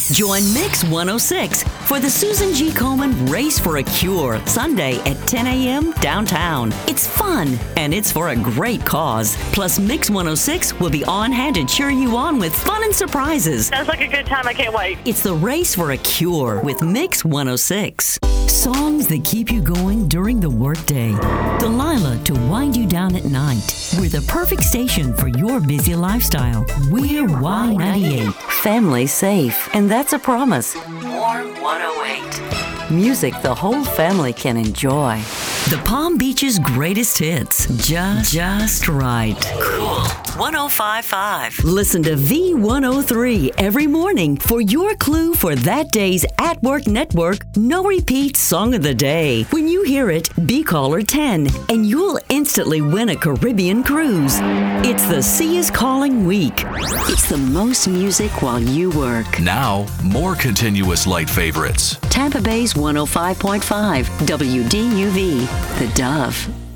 Join Mix 106 for the Susan G. Komen Race for a Cure, Sunday at 10 a.m. downtown. It's fun, and it's for a great cause. Plus, Mix 106 will be on hand to cheer you on with fun and surprises. Sounds like a good time. I can't wait. It's the Race for a Cure with Mix 106. Songs that keep you going during the workday. Delilah to wind you down at night. We're the perfect station for your busy lifestyle. We're Y98. Family safe, and that's a promise. Warm 108. Music the whole family can enjoy. The Palm Beach's greatest hits. Just right. Cool. 105.5. Listen to V103 every morning for your clue for that day's At Work Network No Repeat Song of the Day. When you hear it, be caller 10 and you'll instantly win a Caribbean cruise. It's the Sea is Calling week. It's the most music while you work. Now, more continuous light favorites. Tampa Bay's 105.5 WDUV, The Dove.